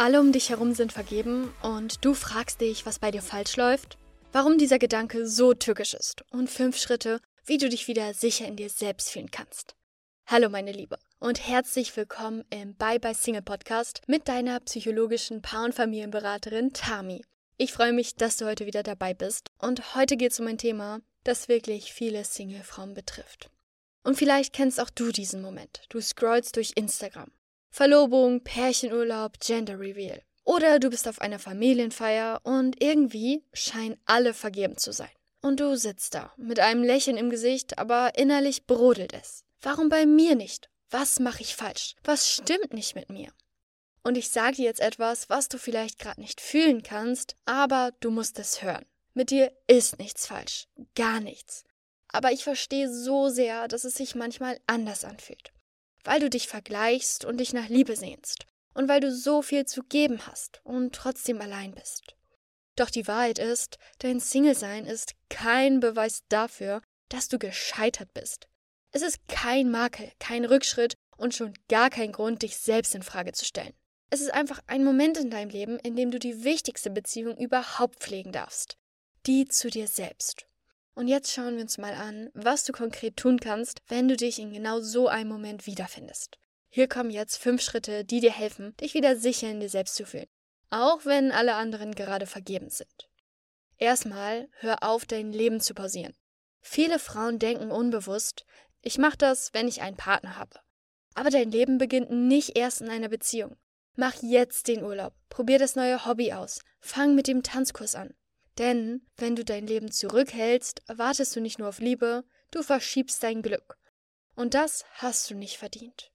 Alle um dich herum sind vergeben und du fragst dich, was bei dir falsch läuft? Warum dieser Gedanke so tückisch ist und 5 Schritte, wie du dich wieder sicher in dir selbst fühlen kannst. Hallo meine Liebe und herzlich willkommen im Bye Bye Single Podcast mit deiner psychologischen Paar- und Familienberaterin Tami. Ich freue mich, dass du heute wieder dabei bist und heute geht es um ein Thema, das wirklich viele Single-Frauen betrifft. Und vielleicht kennst auch du diesen Moment. Du scrollst durch Instagram. Verlobung, Pärchenurlaub, Gender Reveal. Oder du bist auf einer Familienfeier und irgendwie scheinen alle vergeben zu sein. Und du sitzt da mit einem Lächeln im Gesicht, aber innerlich brodelt es. Warum bei mir nicht? Was mache ich falsch? Was stimmt nicht mit mir? Und ich sage dir jetzt etwas, was du vielleicht gerade nicht fühlen kannst, aber du musst es hören. Mit dir ist nichts falsch. Gar nichts. Aber ich verstehe so sehr, dass es sich manchmal anders anfühlt. Weil du dich vergleichst und dich nach Liebe sehnst. Und weil du so viel zu geben hast und trotzdem allein bist. Doch die Wahrheit ist, dein Single-Sein ist kein Beweis dafür, dass du gescheitert bist. Es ist kein Makel, kein Rückschritt und schon gar kein Grund, dich selbst in Frage zu stellen. Es ist einfach ein Moment in deinem Leben, in dem du die wichtigste Beziehung überhaupt pflegen darfst. Die zu dir selbst. Und jetzt schauen wir uns mal an, was du konkret tun kannst, wenn du dich in genau so einem Moment wiederfindest. Hier kommen jetzt 5 Schritte, die dir helfen, dich wieder sicher in dir selbst zu fühlen. Auch wenn alle anderen gerade vergeben sind. Erstmal, hör auf, dein Leben zu pausieren. Viele Frauen denken unbewusst, ich mache das, wenn ich einen Partner habe. Aber dein Leben beginnt nicht erst in einer Beziehung. Mach jetzt den Urlaub, probier das neue Hobby aus, fang mit dem Tanzkurs an. Denn wenn du dein Leben zurückhältst, wartest du nicht nur auf Liebe, du verschiebst dein Glück. Und das hast du nicht verdient.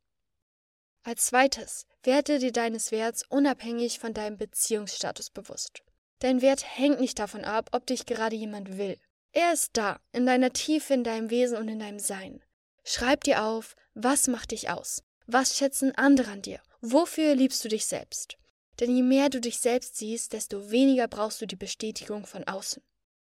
Als zweites, werde dir deines Werts unabhängig von deinem Beziehungsstatus bewusst. Dein Wert hängt nicht davon ab, ob dich gerade jemand will. Er ist da, in deiner Tiefe, in deinem Wesen und in deinem Sein. Schreib dir auf, was macht dich aus? Was schätzen andere an dir? Wofür liebst du dich selbst? Denn je mehr du dich selbst siehst, desto weniger brauchst du die Bestätigung von außen.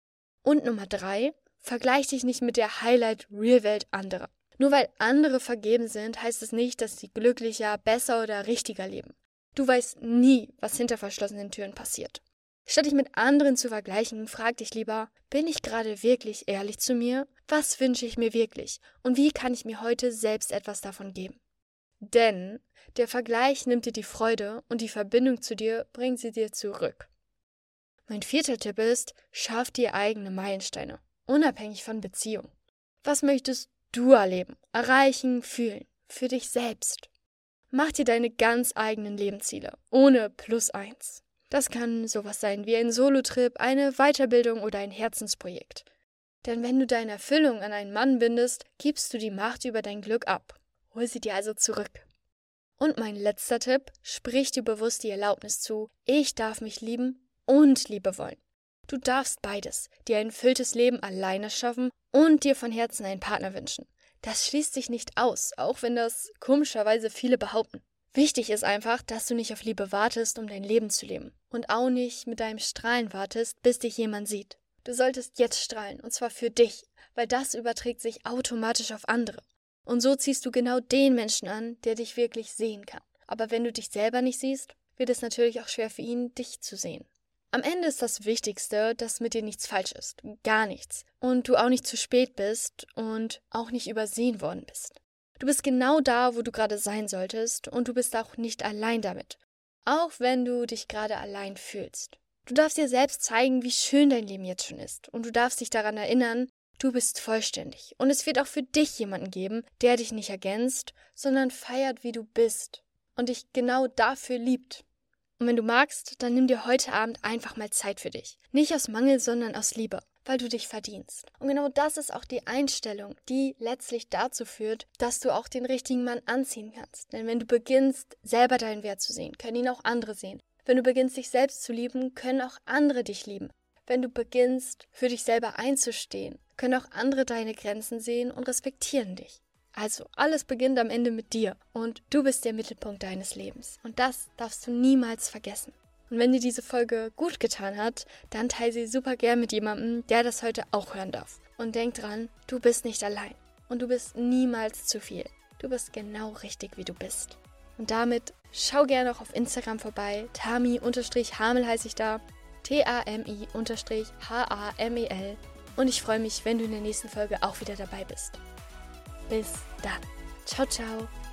Und Nummer 3, vergleich dich nicht mit der Highlight-Real-Welt anderer. Nur weil andere vergeben sind, heißt es nicht, dass sie glücklicher, besser oder richtiger leben. Du weißt nie, was hinter verschlossenen Türen passiert. Statt dich mit anderen zu vergleichen, frag dich lieber, bin ich gerade wirklich ehrlich zu mir? Was wünsche ich mir wirklich? Und wie kann ich mir heute selbst etwas davon geben? Denn der Vergleich nimmt dir die Freude und die Verbindung zu dir bringt sie dir zurück. Mein 4. Tipp ist, schaff dir eigene Meilensteine, unabhängig von Beziehung. Was möchtest du erleben, erreichen, fühlen, für dich selbst? Mach dir deine ganz eigenen Lebensziele, ohne +1. Das kann sowas sein wie ein Solotrip, eine Weiterbildung oder ein Herzensprojekt. Denn wenn du deine Erfüllung an einen Mann bindest, gibst du die Macht über dein Glück ab. Hol sie dir also zurück. Und mein letzter Tipp, sprich dir bewusst die Erlaubnis zu, ich darf mich lieben und Liebe wollen. Du darfst beides, dir ein erfülltes Leben alleine schaffen und dir von Herzen einen Partner wünschen. Das schließt sich nicht aus, auch wenn das komischerweise viele behaupten. Wichtig ist einfach, dass du nicht auf Liebe wartest, um dein Leben zu leben. Und auch nicht mit deinem Strahlen wartest, bis dich jemand sieht. Du solltest jetzt strahlen, und zwar für dich, weil das überträgt sich automatisch auf andere. Und so ziehst du genau den Menschen an, der dich wirklich sehen kann. Aber wenn du dich selber nicht siehst, wird es natürlich auch schwer für ihn, dich zu sehen. Am Ende ist das Wichtigste, dass mit dir nichts falsch ist. Gar nichts. Und du auch nicht zu spät bist und auch nicht übersehen worden bist. Du bist genau da, wo du gerade sein solltest und du bist auch nicht allein damit. Auch wenn du dich gerade allein fühlst. Du darfst dir selbst zeigen, wie schön dein Leben jetzt schon ist. Und du darfst dich daran erinnern, du bist vollständig. Und es wird auch für dich jemanden geben, der dich nicht ergänzt, sondern feiert, wie du bist. Und dich genau dafür liebt. Und wenn du magst, dann nimm dir heute Abend einfach mal Zeit für dich. Nicht aus Mangel, sondern aus Liebe, weil du dich verdienst. Und genau das ist auch die Einstellung, die letztlich dazu führt, dass du auch den richtigen Mann anziehen kannst. Denn wenn du beginnst, selber deinen Wert zu sehen, können ihn auch andere sehen. Wenn du beginnst, dich selbst zu lieben, können auch andere dich lieben. Wenn du beginnst, für dich selber einzustehen, können auch andere deine Grenzen sehen und respektieren dich. Also, alles beginnt am Ende mit dir und du bist der Mittelpunkt deines Lebens. Und das darfst du niemals vergessen. Und wenn dir diese Folge gut getan hat, dann teile sie super gern mit jemandem, der das heute auch hören darf. Und denk dran, du bist nicht allein und du bist niemals zu viel. Du bist genau richtig, wie du bist. Und damit schau gerne noch auf Instagram vorbei. Tami_Hamel heiße ich da. TAMI_HAMEL. Und ich freue mich, wenn du in der nächsten Folge auch wieder dabei bist. Bis dann. Ciao, ciao.